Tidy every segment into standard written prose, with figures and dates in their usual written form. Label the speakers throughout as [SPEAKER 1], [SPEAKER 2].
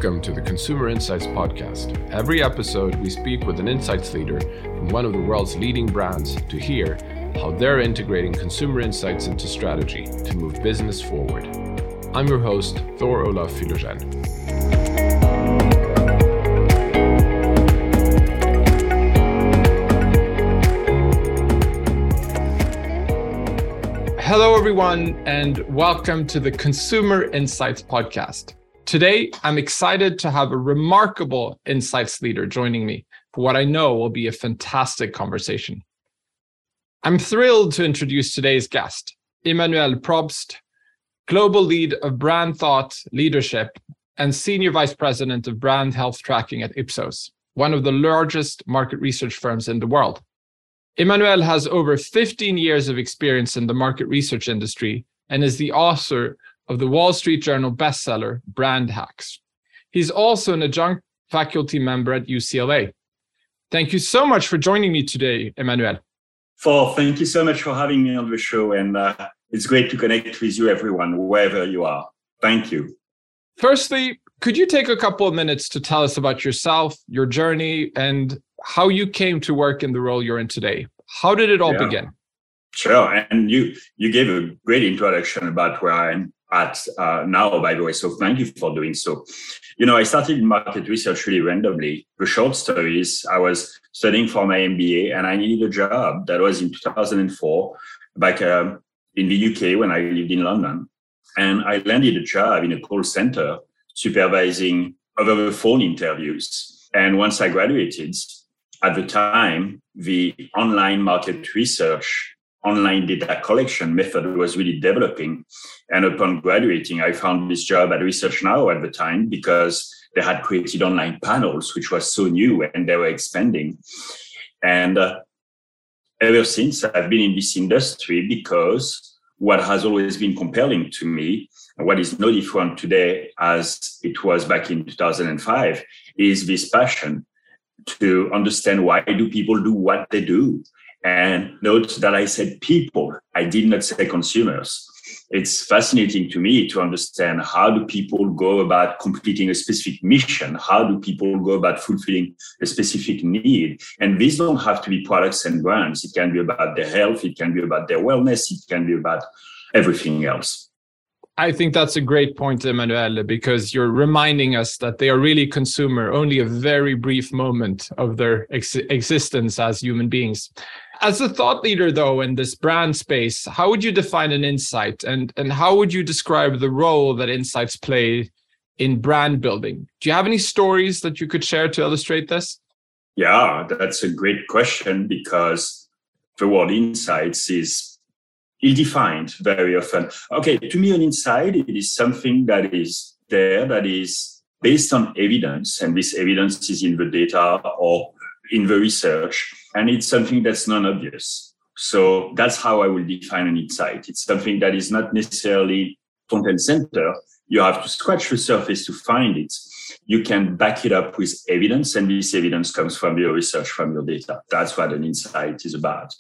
[SPEAKER 1] Welcome to the Consumer Insights Podcast. Every episode, we speak with an insights leader from one of the world's leading brands to hear how they're integrating consumer insights into strategy to move business forward. I'm your host, Thor Olaf Filogen. Hello, everyone, and welcome to the Consumer Insights Podcast. Today, I'm excited to have a remarkable insights leader joining me for what I know will be a fantastic conversation. I'm thrilled to introduce today's guest, Emmanuel Probst, Global Lead of Brand Thought Leadership and Senior Vice President of Brand Health Tracking at Ipsos, one of the largest market research firms in the world. Emmanuel has over 15 years of experience in the market research industry and is the author of the Wall Street Journal bestseller, Brand Hacks. He's also an adjunct faculty member at UCLA. Thank you so much for joining me today, Emmanuel.
[SPEAKER 2] Thor, thank you so much for having me on the show. And it's great to connect with you, everyone, wherever you are. Thank you.
[SPEAKER 1] Firstly, could you take a couple of minutes to tell us about yourself, your journey, and how you came to work in the role you're in today? How did it all begin?
[SPEAKER 2] Sure. And you gave a great introduction about where I'm at now, by the way. So thank you for doing so. You know, I started in market research really randomly. The short story is I was studying for my MBA and I needed a job. That was in 2004, back in the UK when I lived in London. And I landed a job in a call center supervising over the phone interviews. And once I graduated, at the time, the online market research, online data collection method was really developing. And upon graduating, I found this job at Research Now at the time because they had created online panels, which was so new and they were expanding. And ever since, I've been in this industry because what has always been compelling to me, and what is no different today as it was back in 2005, is this passion to understand why do people do what they do. And note that I said people, I did not say consumers. It's fascinating to me to understand how do people go about completing a specific mission? How do people go about fulfilling a specific need? And these don't have to be products and brands. It can be about their health. It can be about their wellness. It can be about everything else.
[SPEAKER 1] I think that's a great point, Emmanuel, because you're reminding us that they are really consumer, only a very brief moment of their existence as human beings. As a thought leader, though, in this brand space, how would you define an insight and how would you describe the role that insights play in brand building? Do you have any stories that you could share to illustrate this?
[SPEAKER 2] Yeah, that's a great question because the word insights is ill-defined very often. Okay, to me, an insight, it is something that is there, that is based on evidence, and this evidence is in the data or in the research, and it's something that's non-obvious. So that's how I will define an insight. It's something that is not necessarily front and center. You have to scratch the surface to find it. You can back it up with evidence, and this evidence comes from your research, from your data. That's what an insight is about.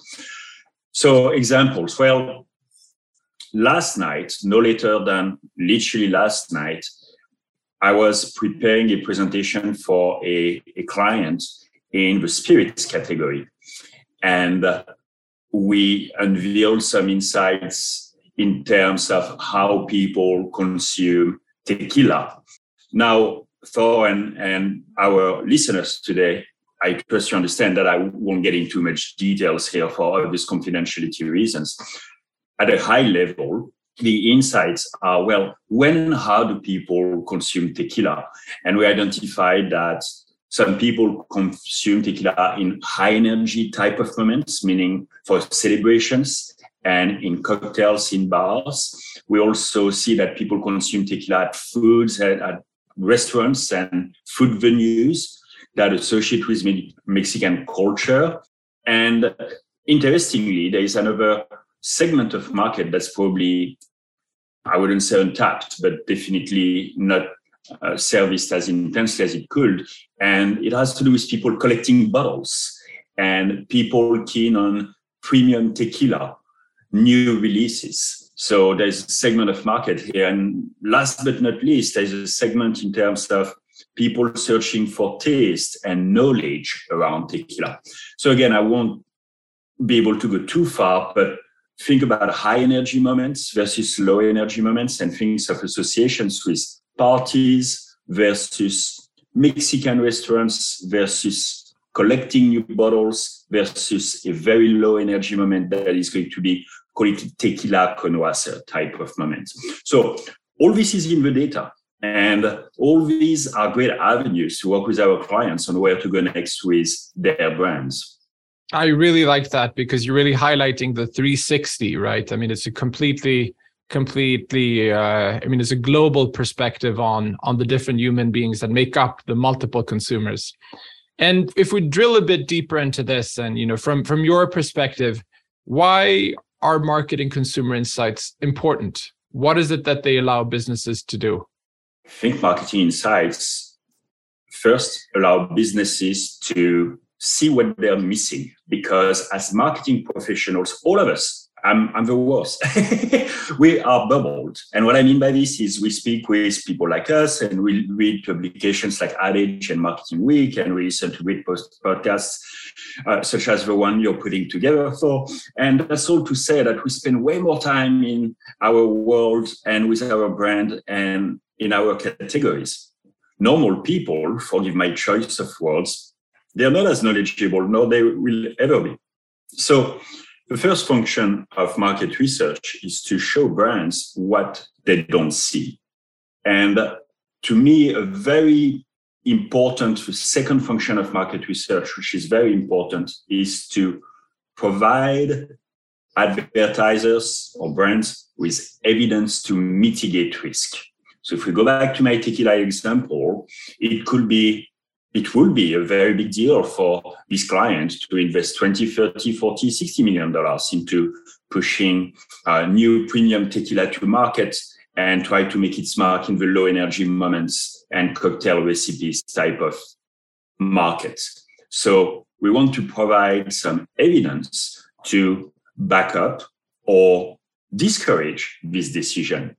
[SPEAKER 2] So examples, well, last night, no later than literally last night, I was preparing a presentation for a client in the spirits category. And we unveiled some insights in terms of how people consume tequila. Now, Thor and our listeners today, I trust you understand that I won't get into much details here for obvious confidentiality reasons. At a high level, the insights are, well, when and how do people consume tequila? And we identified that some people consume tequila in high energy type of moments, meaning for celebrations and in cocktails in bars. We also see that people consume tequila at foods, at restaurants and food venues that associate with Mexican culture. And interestingly, there is another segment of market that's probably, I wouldn't say untapped, but definitely not serviced as intensely as it could. And it has to do with people collecting bottles and people keen on premium tequila, new releases. So there's a segment of market here. And last but not least, there's a segment in terms of people searching for taste and knowledge around tequila. So again, I won't be able to go too far, but think about high energy moments versus low energy moments, and things of associations with parties versus Mexican restaurants versus collecting new bottles versus a very low energy moment that is going to be, call it tequila connoisseur type of moment. So all this is in the data, and all these are great avenues to work with our clients on where to go next with their brands.
[SPEAKER 1] I really like that, because you're really highlighting the 360, right? I mean, it's a completely, it's a global perspective on the different human beings that make up the multiple consumers. And if we drill a bit deeper into this, and, from your perspective, why are market and consumer insights important? What is it that they allow businesses to do?
[SPEAKER 2] I think marketing insights first allow businesses to see what they're missing, because as marketing professionals, all of us, I'm the worst. We are bubbled. And what I mean by this is we speak with people like us, and we read publications like Ad Age and Marketing Week, and we listen to great podcasts such as the one you're putting together for. And that's all to say that we spend way more time in our world and with our brand and in our categories. Normal people, forgive my choice of words, they're not as knowledgeable, nor they will ever be. So the first function of market research is to show brands what they don't see. And to me, a very important second function of market research, which is very important, is to provide advertisers or brands with evidence to mitigate risk. So if we go back to my tequila example, it will be a very big deal for this client to invest $20, $30, $40, $60 million into pushing new premium tequila to market and try to make its mark in the low energy moments and cocktail recipes type of market. So we want to provide some evidence to back up or discourage this decision.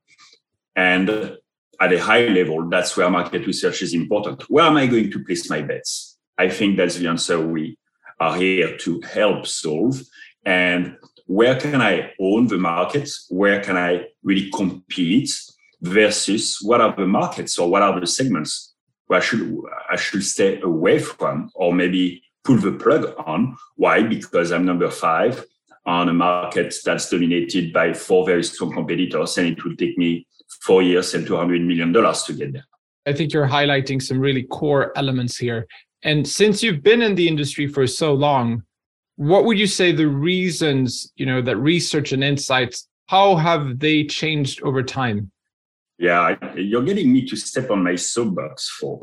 [SPEAKER 2] And at a high level, that's where market research is important. Where am I going to place my bets? I think that's the answer we are here to help solve. And where can I own the market? Where can I really compete versus what are the markets or what are the segments where I should stay away from or maybe pull the plug on? Why? Because I'm number 5 on a market that's dominated by 4 very strong competitors, and it will take me 4 years and $200 million to get there.
[SPEAKER 1] I think you're highlighting some really core elements here. And since you've been in the industry for so long, what would you say the reasons, that research and insights, how have they changed over time?
[SPEAKER 2] Yeah, you're getting me to step on my soapbox for,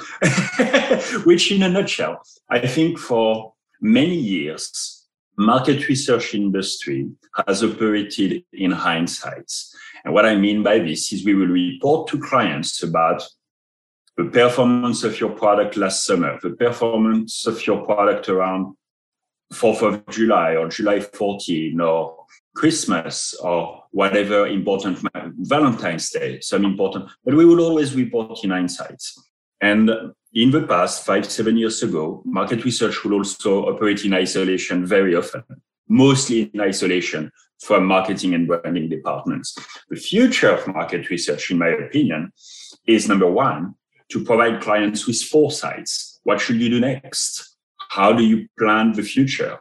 [SPEAKER 2] which in a nutshell, I think for many years, market research industry has operated in hindsight. And what I mean by this is we will report to clients about the performance of your product last summer, the performance of your product around 4th of July or July 14 or Christmas or whatever important, Valentine's Day, some important, but we will always report in hindsight. And in the past, 5-7 years ago, market research will also operate in isolation very often, mostly in isolation from marketing and branding departments. The future of market research, in my opinion, is number 1, to provide clients with foresights. What should you do next? How do you plan the future?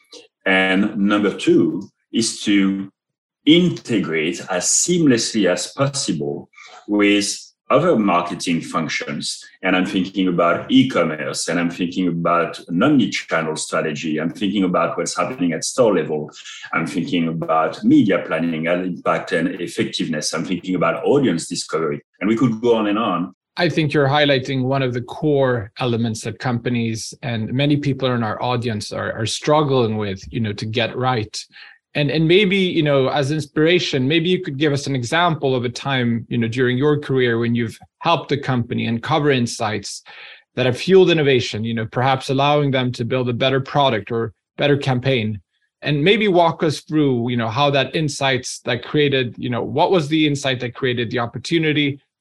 [SPEAKER 2] And number 2 is to integrate as seamlessly as possible with other marketing functions. And I'm thinking about e-commerce, and I'm thinking about an omni-channel strategy. I'm thinking about what's happening at store level. I'm thinking about media planning and impact and effectiveness. I'm thinking about audience discovery. And we could go on and on.
[SPEAKER 1] I think you're highlighting one of the core elements that companies and many people in our audience are struggling with, to get right. And maybe, as inspiration, maybe you could give us an example of a time, during your career when you've helped a company uncover insights that have fueled innovation, perhaps allowing them to build a better product or better campaign. And maybe walk us through, how that insights that created, what was the insight that created the opportunity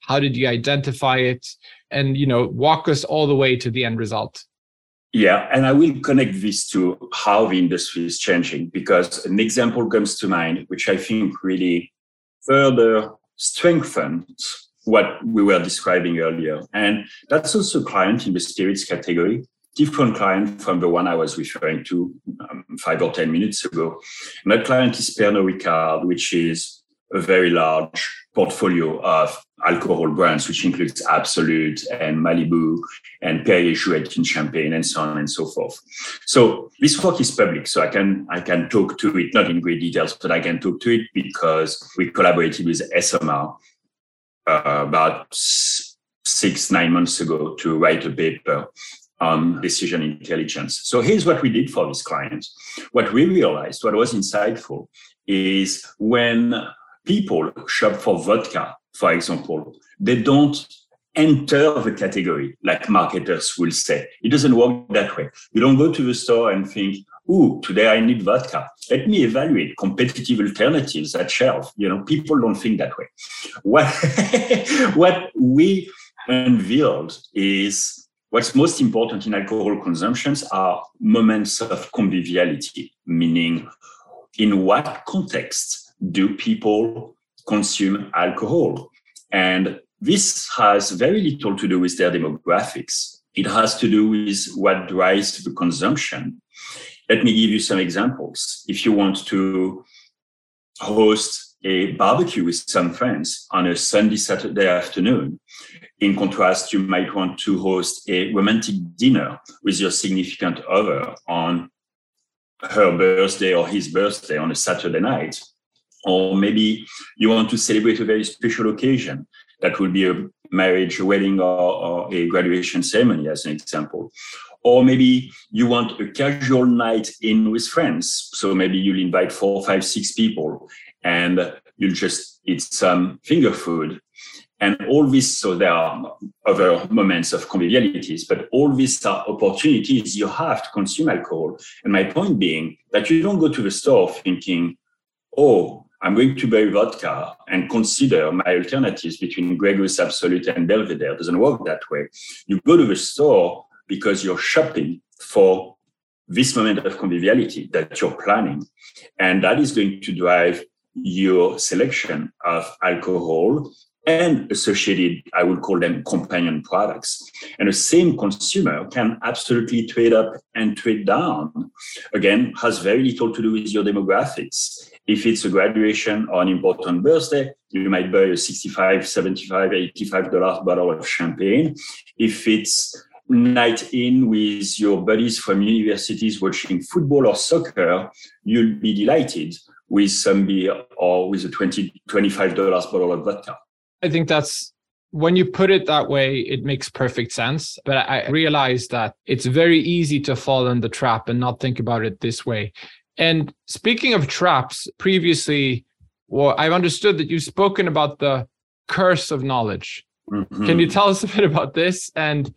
[SPEAKER 1] How did you identify it? And, walk us all the way to the end result.
[SPEAKER 2] Yeah, and I will connect this to how the industry is changing, because an example comes to mind, which I think really further strengthens what we were describing earlier. And that's also a client in the spirits category, different client from the one I was referring to 5 or 10 minutes ago. And that client is Pernod Ricard, which is a very large portfolio of alcohol brands, which includes Absolut and Malibu and Perrier-Jouët in Champagne and so on and so forth. So this work is public, so I can talk to it, not in great details, but I can talk to it because we collaborated with SMR about 6-9 months ago to write a paper on decision intelligence. So here's what we did for this client. What we realized, what was insightful, is when people shop for vodka, for example, they don't enter the category like marketers will say. It doesn't work that way. You don't go to the store and think, ooh, today I need vodka. Let me evaluate competitive alternatives at shelf. People don't think that way. What we unveiled is what's most important in alcohol consumptions are moments of conviviality, meaning in what context do people consume alcohol? And this has very little to do with their demographics. It has to do with what drives the consumption. Let me give you some examples. If you want to host a barbecue with some friends on a Sunday, Saturday afternoon, in contrast, you might want to host a romantic dinner with your significant other on her birthday or his birthday on a Saturday night. Or maybe you want to celebrate a very special occasion. That will be a marriage, a wedding, or a graduation ceremony, as an example. Or maybe you want a casual night in with friends. So maybe you'll invite 4, 5, 6 people and you'll just eat some finger food. And all this, so there are other moments of convivialities, but all these are opportunities you have to consume alcohol. And my point being that you don't go to the store thinking, oh, I'm going to buy vodka and consider my alternatives between Grey Goose, Absolut, and Belvedere. It doesn't work that way. You go to the store because you're shopping for this moment of conviviality that you're planning. And that is going to drive your selection of alcohol and associated, I would call them companion products. And the same consumer can absolutely trade up and trade down. Again, has very little to do with your demographics. If it's a graduation or an important birthday, you might buy a $65, $75, $85 bottle of champagne. If it's night in with your buddies from universities watching football or soccer, you'll be delighted with some beer or with a $20, $25 bottle of vodka.
[SPEAKER 1] I think that's, when you put it that way, it makes perfect sense. But I realize that it's very easy to fall in the trap and not think about it this way. And speaking of traps, previously, I've understood that you've spoken about the curse of knowledge. Mm-hmm. Can you tell us a bit about this? And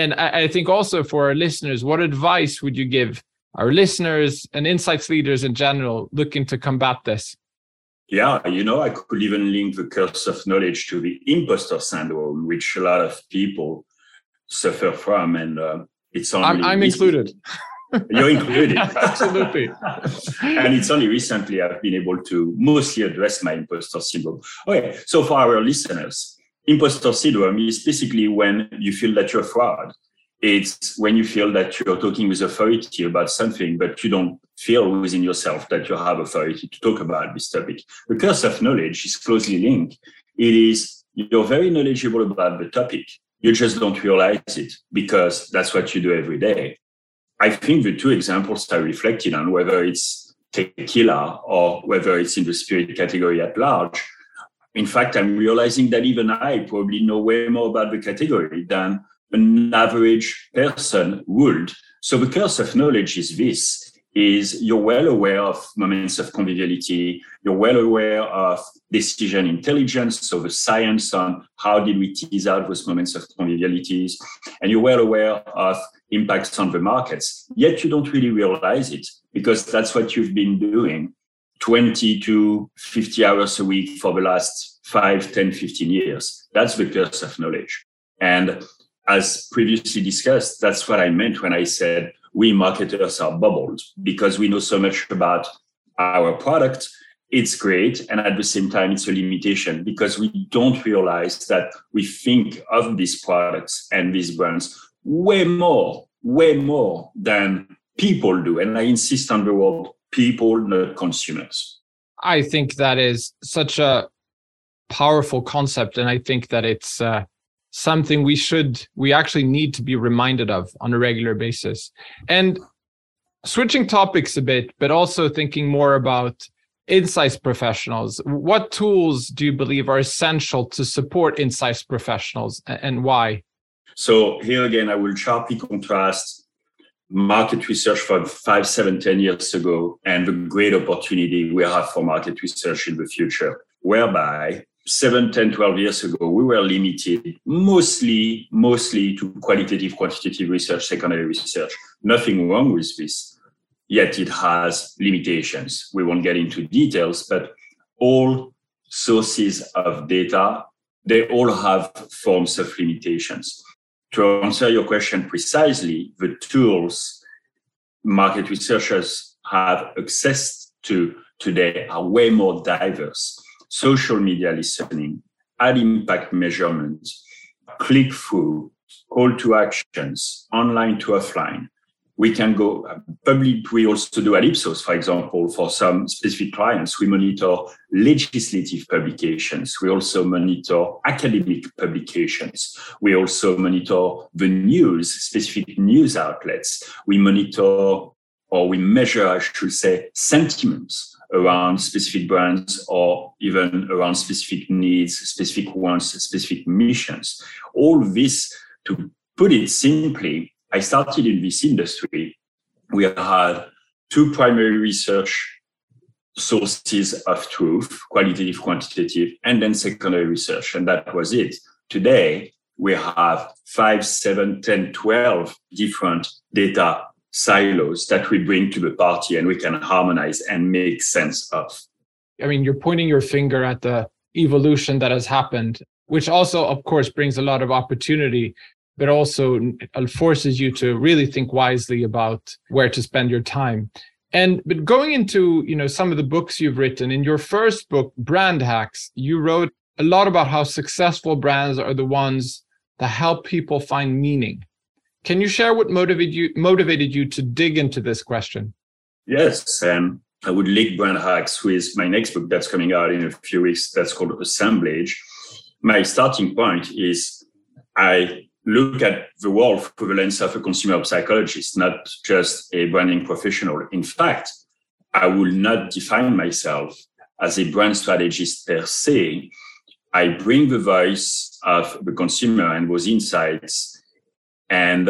[SPEAKER 1] I think also for our listeners, what advice would you give our listeners and insights leaders in general looking to combat this?
[SPEAKER 2] Yeah, I could even link the curse of knowledge to the imposter syndrome, which a lot of people suffer from. And it's only...
[SPEAKER 1] I'm included.
[SPEAKER 2] You're included.
[SPEAKER 1] Absolutely.
[SPEAKER 2] And it's only recently I've been able to mostly address my imposter syndrome. Okay, so for our listeners, imposter syndrome is basically when you feel that you're a fraud. It's when you feel that you're talking with authority about something, but you don't feel within yourself that you have authority to talk about this topic. The curse of knowledge is closely linked. It is, you're very knowledgeable about the topic. You just don't realize it because that's what you do every day. I think the two examples are reflected on, whether it's tequila or whether it's in the spirit category at large. In fact, I'm realizing that even I probably know way more about the category than an average person would. So the curse of knowledge is this, is you're well aware of moments of conviviality, you're well aware of decision intelligence, so the science on how did we tease out those moments of convivialities, and you're well aware of impacts on the markets, yet you don't really realize it because that's what you've been doing 20 to 50 hours a week for the last 5, 10, 15 years. That's the curse of knowledge. And as previously discussed, that's what I meant when I said we marketers are bubbled, because we know so much about our product. It's great. And at the same time, it's a limitation because we don't realize that we think of these products and these brands way more than people do. And I insist on the word people, not consumers.
[SPEAKER 1] I think that is such a powerful concept. And I think that it's something we actually need to be reminded of on a regular basis. And switching topics a bit, but also thinking more about insights professionals, what tools do you believe are essential to support insights professionals and why?
[SPEAKER 2] So here again, I will sharply contrast market research from 5, 7, 10 years ago and the great opportunity we have for market research in the future, whereby 7, 10, 12 years ago, we were limited mostly to qualitative, quantitative research, secondary research. Nothing wrong with this. Yet it has limitations. We won't get into details, but all sources of data, they all have forms of limitations. To answer your question precisely, the tools market researchers have access to today are way more diverse. Social media listening, ad impact measurement, click-through, call to actions, online to offline. We can go public. We also do at Ipsos, for example, for some specific clients. We monitor legislative publications. We also monitor academic publications. We also monitor the news, specific news outlets. We monitor, or we measure, I should say, sentiments around specific brands or even around specific needs, specific wants, specific missions. All this, to put it simply, I started in this industry. We had 2 primary research sources of truth, qualitative, quantitative, and then secondary research. And that was it. Today, we have 5, 7, 10, 12 different data silos that we bring to the party and we can harmonize and make sense of.
[SPEAKER 1] I mean, you're pointing your finger at the evolution that has happened, which also, of course, brings a lot of opportunity, but also forces you to really think wisely about where to spend your time. But going into, some of the books you've written, in your first book, Brand Hacks, you wrote a lot about how successful brands are the ones that help people find meaning. Can you share what motivated you to dig into this question?
[SPEAKER 2] Yes, I would link Brand Hacks with my next book that's coming out in a few weeks. That's called Assemblage. My starting point is I look at the world through the lens of a consumer psychologist, not just a branding professional. In fact, I will not define myself as a brand strategist per se. I bring the voice of the consumer and those insights and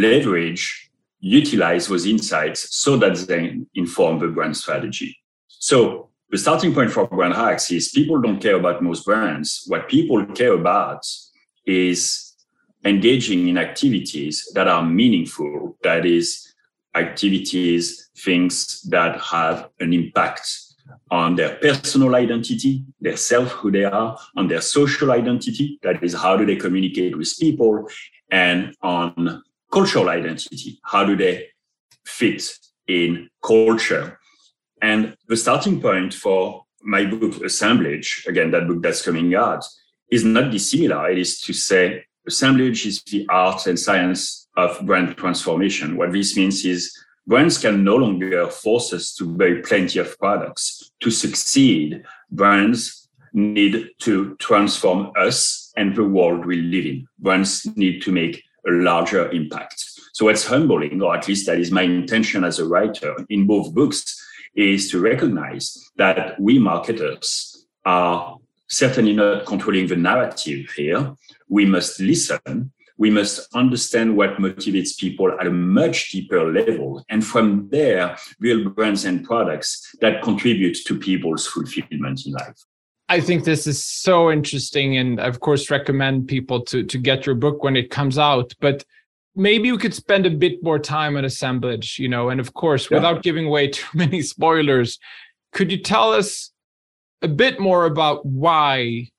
[SPEAKER 2] utilize those insights so that they inform the brand strategy. So the starting point for Brand Hacks is people don't care about most brands. What people care about is engaging in activities that are meaningful, that is, activities, things that have an impact on their personal identity, their self, who they are, on their social identity, that is, how do they communicate with people, and on cultural identity, how do they fit in culture. And the starting point for my book, Assemblage, again, that book that's coming out, is not dissimilar. It is to say, Assemblage is the art and science of brand transformation. What this means is brands can no longer force us to buy plenty of products. To succeed, brands need to transform us and the world we live in. Brands need to make a larger impact. So what's humbling, or at least that is my intention as a writer in both books, is to recognize that we marketers are certainly not controlling the narrative here. We must listen. We must understand what motivates people at a much deeper level. And from there, build brands and products that contribute to people's fulfillment in life.
[SPEAKER 1] I think this is so interesting. And of course, recommend people to get your book when it comes out. But maybe we could spend a bit more time on Assemblage, and of course, without giving away too many spoilers, could you tell us a bit more about why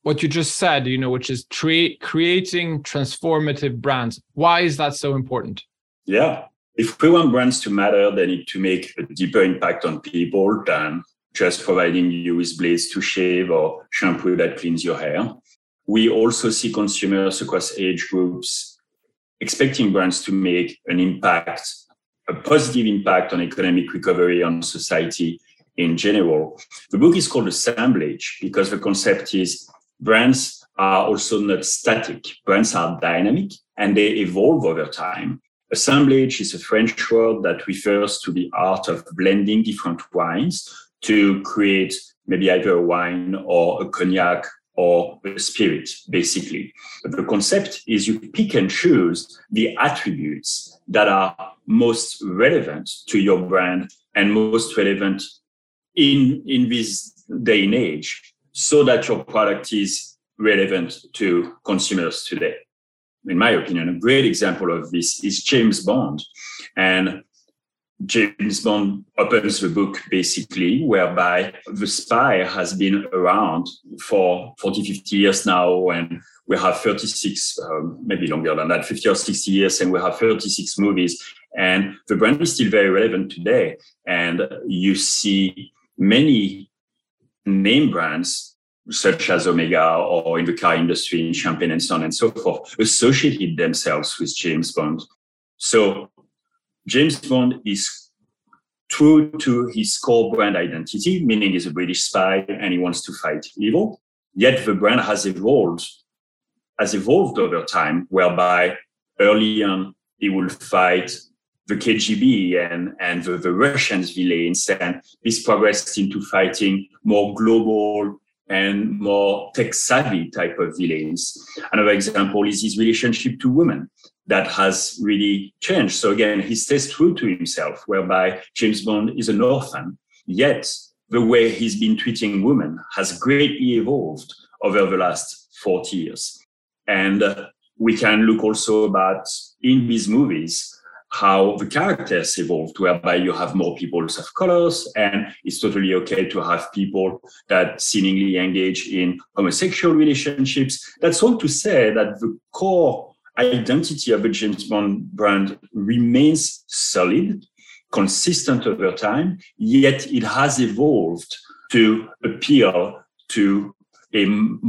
[SPEAKER 1] what you just said, which is creating transformative brands. Why is that so important?
[SPEAKER 2] Yeah. If we want brands to matter, they need to make a deeper impact on people than just providing you with blades to shave or shampoo that cleans your hair. We also see consumers across age groups expecting brands to make an impact, a positive impact on economic recovery, on society in general. The book is called Assemblage because the concept is brands are also not static. Brands are dynamic and they evolve over time. Assemblage is a French word that refers to the art of blending different wines to create maybe either a wine or a cognac or a spirit, basically. But the concept is you pick and choose the attributes that are most relevant to your brand and most relevant in this day and age so that your product is relevant to consumers today. In my opinion, a great example of this is James Bond. And James Bond opens the book basically whereby the spy has been around for 40, 50 years now, and we have 36, maybe longer than that, 50 or 60 years, and we have 36 movies. And the brand is still very relevant today. And you see many name brands, such as Omega or in the car industry, in champagne and so on and so forth, associated themselves with James Bond. So James Bond is true to his core brand identity, meaning he's a British spy and he wants to fight evil. Yet the brand has evolved over time, whereby early on he will fight the KGB and the Russians villains, and this progressed into fighting more global and more tech-savvy type of villains. Another example is his relationship to women that has really changed. So again, he stays true to himself, whereby James Bond is an orphan, yet the way he's been treating women has greatly evolved over the last 40 years. And we can look also about, in these movies, how the characters evolved, whereby you have more people of colors, and it's totally okay to have people that seemingly engage in homosexual relationships. That's all to say that the core identity of the James Bond brand remains solid, consistent over time, yet it has evolved to appeal to a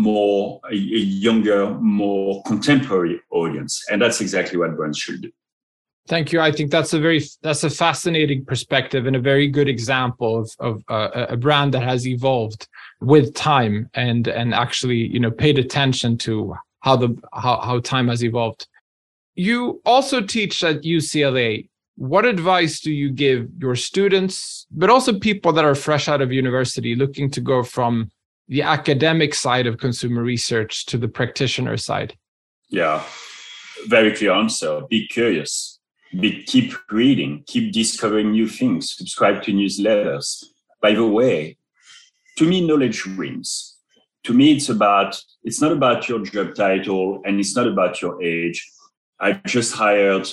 [SPEAKER 2] younger, more contemporary audience. And that's exactly what brands should do.
[SPEAKER 1] Thank you. I think that's a fascinating perspective and a very good example of a brand that has evolved with time and actually paid attention to how time has evolved. You also teach at UCLA. What advice do you give your students, but also people that are fresh out of university looking to go from the academic side of consumer research to the practitioner side?
[SPEAKER 2] Yeah, very clear answer. Be curious. Keep reading, keep discovering new things, subscribe to newsletters. By the way, to me, knowledge wins. To me, it's not about your job title and it's not about your age. I just hired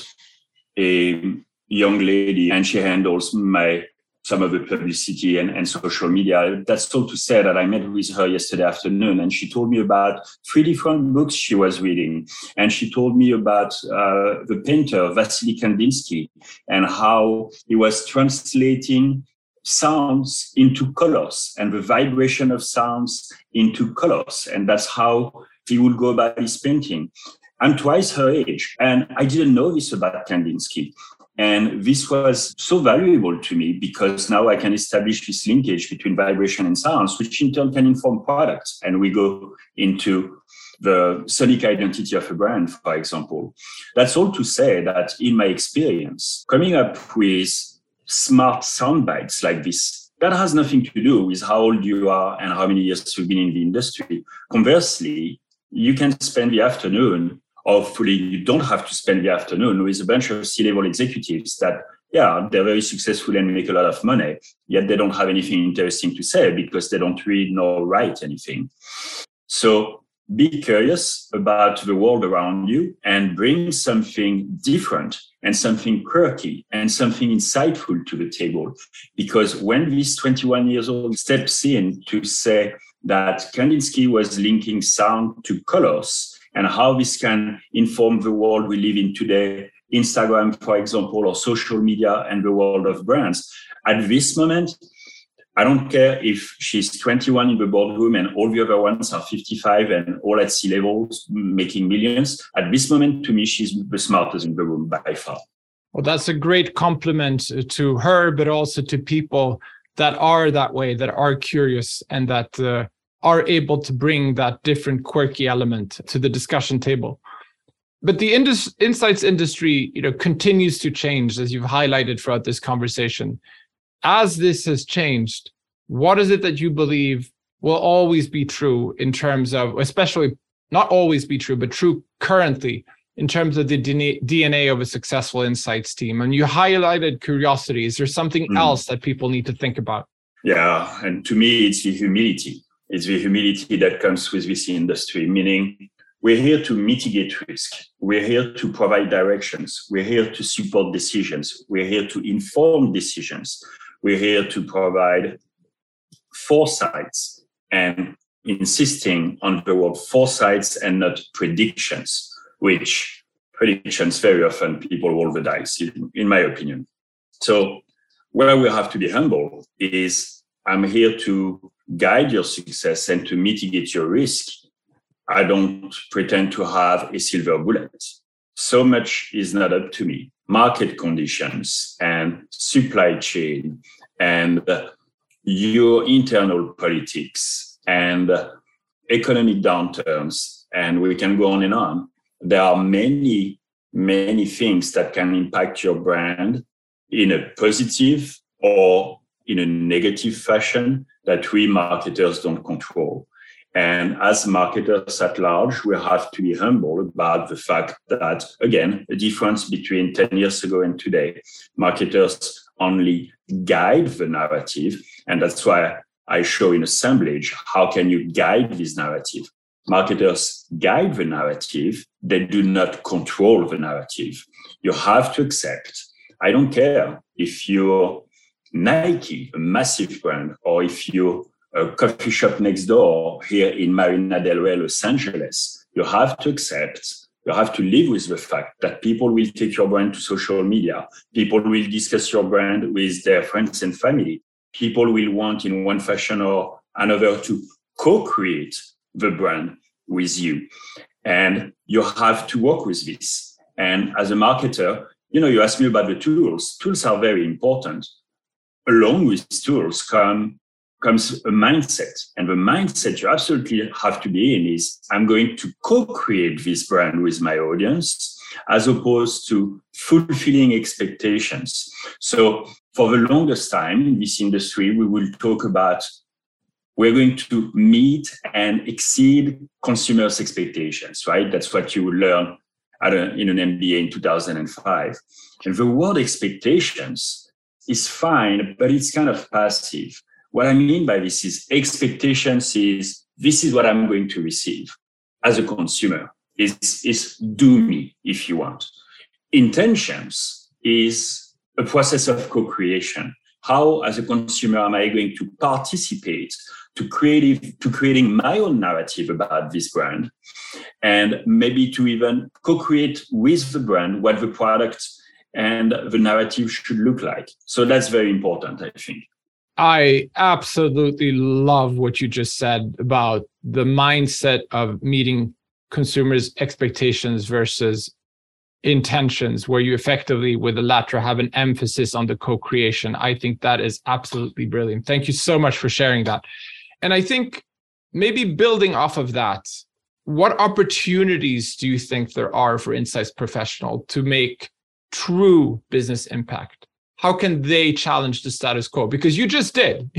[SPEAKER 2] a young lady and she handles some of the publicity and social media. That's all to say that I met with her yesterday afternoon and she told me about 3 different books she was reading. And she told me about the painter Vasily Kandinsky and how he was translating sounds into colors and the vibration of sounds into colors. And that's how he would go about his painting. I'm twice her age and I didn't know this about Kandinsky. And this was so valuable to me because now I can establish this linkage between vibration and sounds, which in turn can inform products. And we go into the sonic identity of a brand, for example. That's all to say that in my experience, coming up with smart sound bites like this, that has nothing to do with how old you are and how many years you've been in the industry. Conversely, you can spend the afternoon, hopefully you don't have to spend the afternoon with a bunch of C-level executives that, yeah, they're very successful and make a lot of money, yet they don't have anything interesting to say because they don't read nor write anything. So be curious about the world around you and bring something different and something quirky and something insightful to the table. Because when this 21 years old steps in to say, that Kandinsky was linking sound to colors and how this can inform the world we live in today, Instagram, for example, or social media and the world of brands. At this moment, I don't care if she's 21 in the boardroom and all the other ones are 55 and all at C-levels making millions. At this moment, to me, she's the smartest in the room by far.
[SPEAKER 1] Well, that's a great compliment to her, but also to people that are that way, that are curious and that are able to bring that different quirky element to the discussion table. But the insights industry, continues to change, as you've highlighted throughout this conversation. As this has changed, what is it that you believe will always be true in terms of, especially not always be true, but true currently in terms of the DNA of a successful insights team? And you highlighted curiosity. Is there something else that people need to think about?
[SPEAKER 2] Yeah, and to me, it's the humility. It's the humility that comes with this industry, meaning we're here to mitigate risk. We're here to provide directions. We're here to support decisions. We're here to inform decisions. We're here to provide foresights and insisting on the word foresights and not predictions, which predictions very often people roll the dice, in my opinion. So where we have to be humble is I'm here to guide your success and to mitigate your risk. I don't pretend to have a silver bullet. So much is not up to me. Market conditions and supply chain and your internal politics and economic downturns, and we can go on and on. There are many, many things that can impact your brand in a positive or in a negative fashion that we marketers don't control. And as marketers at large, we have to be humble about the fact that, again, the difference between 10 years ago and today, marketers only guide the narrative. And that's why I show in assemblage, how can you guide this narrative? Marketers guide the narrative. They do not control the narrative. You have to accept. I don't care if you're Nike, a massive brand, or if you're a coffee shop next door here in Marina del Rey, Los Angeles. You have to accept, you have to live with the fact that people will take your brand to social media. People will discuss your brand with their friends and family. People will want in one fashion or another to co-create the brand with you. And you have to work with this. And as a marketer, you asked me about the tools. Tools are very important. Along with tools comes a mindset. And the mindset you absolutely have to be in is, I'm going to co-create this brand with my audience, as opposed to fulfilling expectations. So for the longest time in this industry, we will talk about we're going to meet and exceed consumers' expectations, right? That's what you will learn in an MBA in 2005. And the word expectations is fine, but it's kind of passive. What I mean by this is expectations is, this is what I'm going to receive as a consumer. Is do me if you want. Intentions is a process of co-creation. How, as a consumer, am I going to participate to creating my own narrative about this brand, and maybe to even co-create with the brand what the product and the narrative should look like. So that's very important, I think.
[SPEAKER 1] I absolutely love what you just said about the mindset of meeting consumers' expectations versus intentions, where you effectively, with the latter, have an emphasis on the co-creation. I think that is absolutely brilliant. Thank you so much for sharing that. And I think maybe building off of that, what opportunities do you think there are for Insights Professional to make true business impact? How can they challenge the status quo? Because you just did.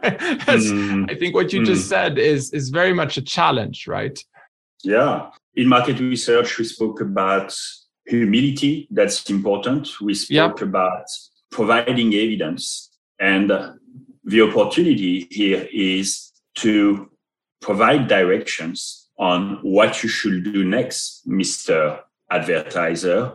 [SPEAKER 1] I think what you just said is very much a challenge, right?
[SPEAKER 2] Yeah. In market research, we spoke about humility. That's important. We spoke about providing evidence. And the opportunity here is to provide directions on what you should do next, Mr. Advertiser.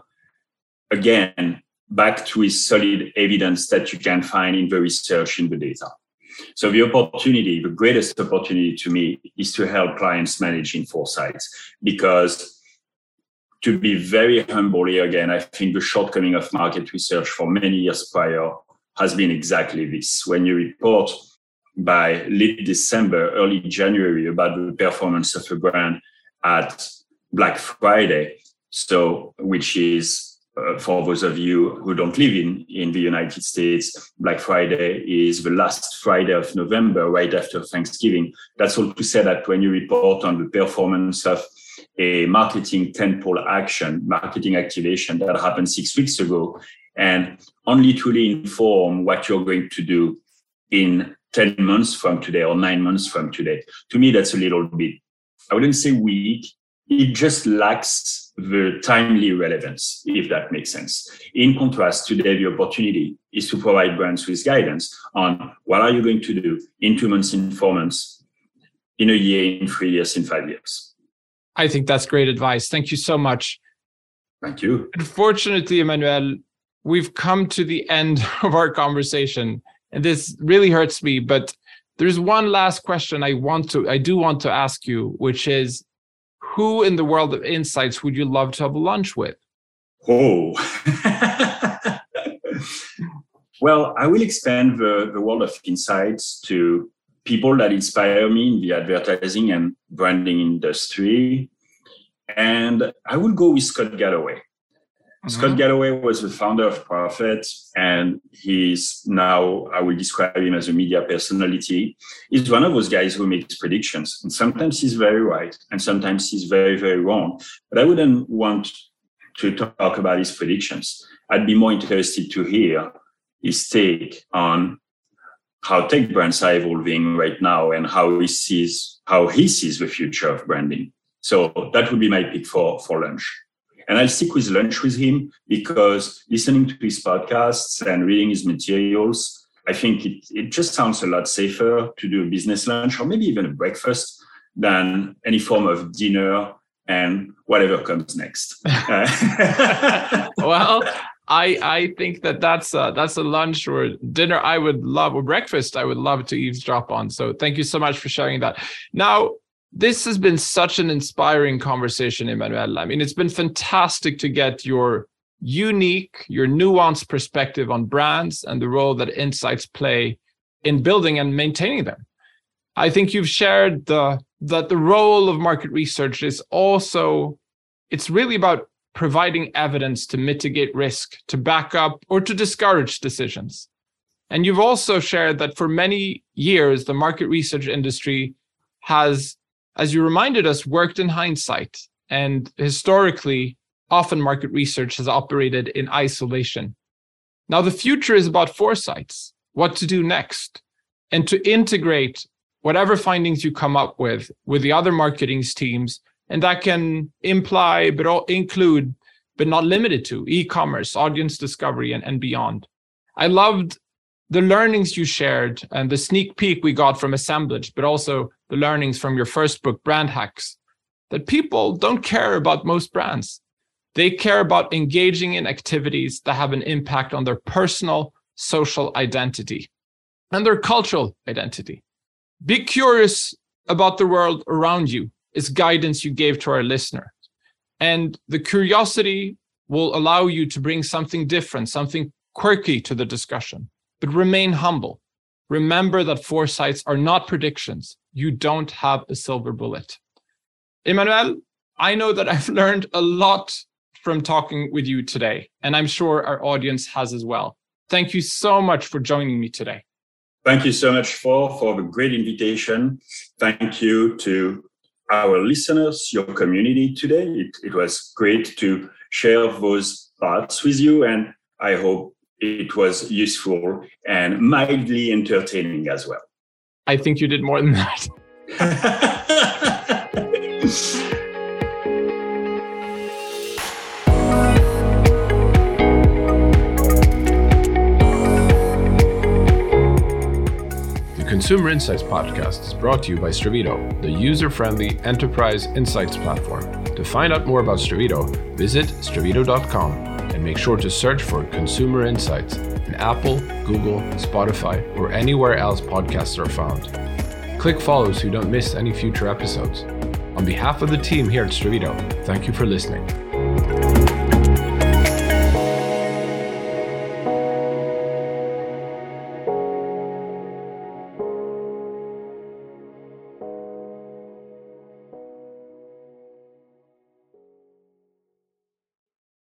[SPEAKER 2] Again, backed with solid evidence that you can find in the research, in the data. So the greatest opportunity to me is to help clients manage in foresights, because to be very humble here again, I think the shortcoming of market research for many years prior has been exactly this. When you report by late December, early January about the performance of a brand at Black Friday, so which is, for those of you who don't live in the United States, Black Friday is the last Friday of November, right after Thanksgiving. That's all to say that when you report on the performance of a marketing tentpole action, marketing activation that happened 6 weeks ago, and only truly inform what you're going to do in 10 months from today or 9 months from today, to me, that's a little bit, I wouldn't say weak. It just lacks the timely relevance, if that makes sense. In contrast, today, the opportunity is to provide brands with guidance on what are you going to do in 2 months, in 4 months, in a year, in 3 years, in 5 years.
[SPEAKER 1] I think that's great advice. Thank you so much.
[SPEAKER 2] Thank you.
[SPEAKER 1] Unfortunately, Emmanuel, we've come to the end of our conversation, and this really hurts me, but there's one last question I do want to ask you, which is, who in the world of insights would you love to have lunch with?
[SPEAKER 2] Oh, well, I will expand the world of insights to people that inspire me in the advertising and branding industry. And I will go with Scott Galloway. Scott Galloway was the founder of Prophet, and he's now, I will describe him as a media personality. He's one of those guys who makes predictions, and sometimes he's very right, and sometimes he's very, very wrong. But I wouldn't want to talk about his predictions. I'd be more interested to hear his take on how tech brands are evolving right now and how he sees the future of branding. So that would be my pick for lunch. And I'll stick with lunch with him because listening to his podcasts and reading his materials, I think it just sounds a lot safer to do a business lunch or maybe even a breakfast than any form of dinner and whatever comes next.
[SPEAKER 1] Well, I think that's a lunch or dinner I would love, or breakfast I would love to eavesdrop on. So thank you so much for sharing that. Now, this has been such an inspiring conversation, Emmanuel. I mean, it's been fantastic to get your unique, your nuanced perspective on brands and the role that insights play in building and maintaining them. I think you've shared that the role of market research is also, it's really about providing evidence to mitigate risk, to back up, or to discourage decisions. And you've also shared that for many years, the market research industry has, as you reminded us, worked in hindsight. And historically, often market research has operated in isolation. Now, the future is about foresights, what to do next, and to integrate whatever findings you come up with the other marketing teams. And that can imply, but include, but not limited to, e-commerce, audience discovery, and beyond. I loved the learnings you shared and the sneak peek we got from Assemblage, but also the learnings from your first book, Brand Hacks, that people don't care about most brands. They care about engaging in activities that have an impact on their personal, social identity and their cultural identity. Be curious about the world around you is guidance you gave to our listener. And the curiosity will allow you to bring something different, something quirky to the discussion, but remain humble. Remember that foresights are not predictions. You don't have a silver bullet. Emmanuel, I know that I've learned a lot from talking with you today, and I'm sure our audience has as well. Thank you so much for joining me today.
[SPEAKER 2] Thank you so much for the great invitation. Thank you to our listeners, your community today. It was great to share those thoughts with you, and I hope it was useful and mildly entertaining as well.
[SPEAKER 1] I think you did more than that.
[SPEAKER 3] Consumer Insights Podcast is brought to you by Stravito, the user-friendly enterprise insights platform. To find out more about Stravito, visit stravito.com and make sure to search for Consumer Insights, an Apple, Google, Spotify, or anywhere else podcasts are found. Click follow so you don't miss any future episodes. On behalf of the team here at Stravito, thank you for listening.